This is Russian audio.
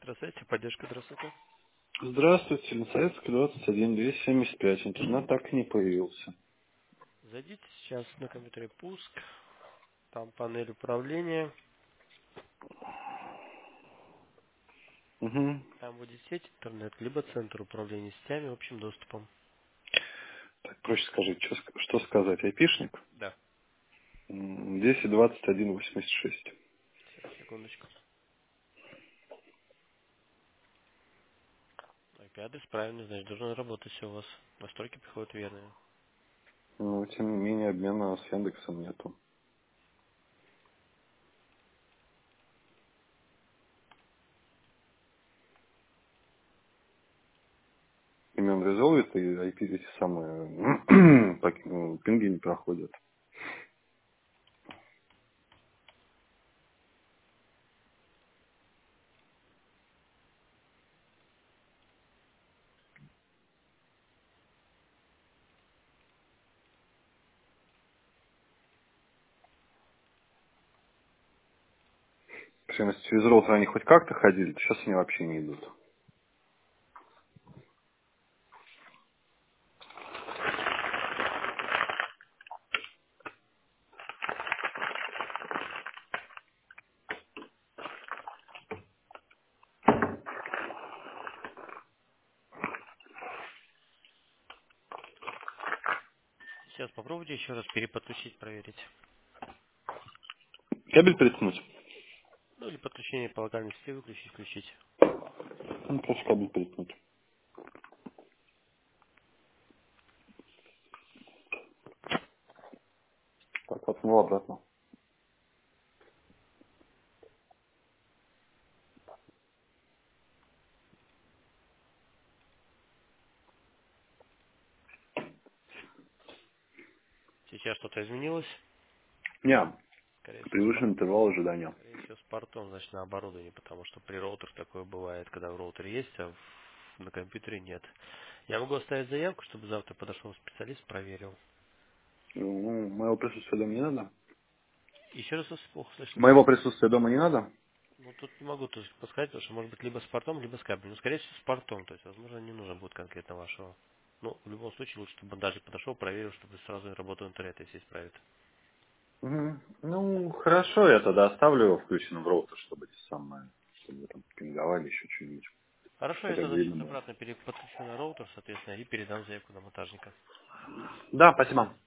Здравствуйте, поддержка, здравствуйте. Здравствуйте, на Советской 21 275. Интернет так и не появился. Зайдите сейчас на компьютере пуск, там панель управления, Угу. там будет сеть интернет, либо центр управления сетями общим доступом. Так, проще скажите, что сказать? Айпишник? Да. 1021 86. Сейчас, секундочку. IP-адрес правильный, значит, должен работать все у вас. Настройки приходят верные. Но, тем не менее, обмена с Яндексом нету. Имен резолвит и IP эти самые пинги не проходят. Причем, если через роутер они хоть как-то ходили, то сейчас они вообще не идут. Сейчас попробуйте еще раз переподключить, проверить. Кабель приткнуть? Ну или подключение по локальной сети выключить, включить. Ну, просто кабель приткнуть. Так, от него обратно. Сейчас что-то изменилось. Не, Скорее всего, превышен интервал ожидания. скорее всего, с портом, значит, на оборудовании, потому что при роутерах такое бывает, когда в роутере есть, а на компьютере нет. Я могу оставить заявку, чтобы завтра подошел специалист, проверил. Ну, моего присутствия дома не надо. Еще раз вас плохо слышно. Моего присутствия дома не надо? Ну, тут не могу тоже подсказать, потому что может быть либо с портом, либо с кабелем. Ну, скорее всего, с портом. То есть, возможно, не нужно будет конкретно вашего. Ну, в любом случае, лучше, чтобы он даже подошел, проверил, чтобы сразу работал интернет, если исправит. Мгм. Ну, хорошо, я тогда оставлю его включенным в роутер, чтобы эти самые, чтобы вы там пинговали еще что-нибудь. Хорошо, я Хотя бы тогда видно сейчас было. обратно подключу на роутер, соответственно, и передам заявку на монтажника. Да, спасибо.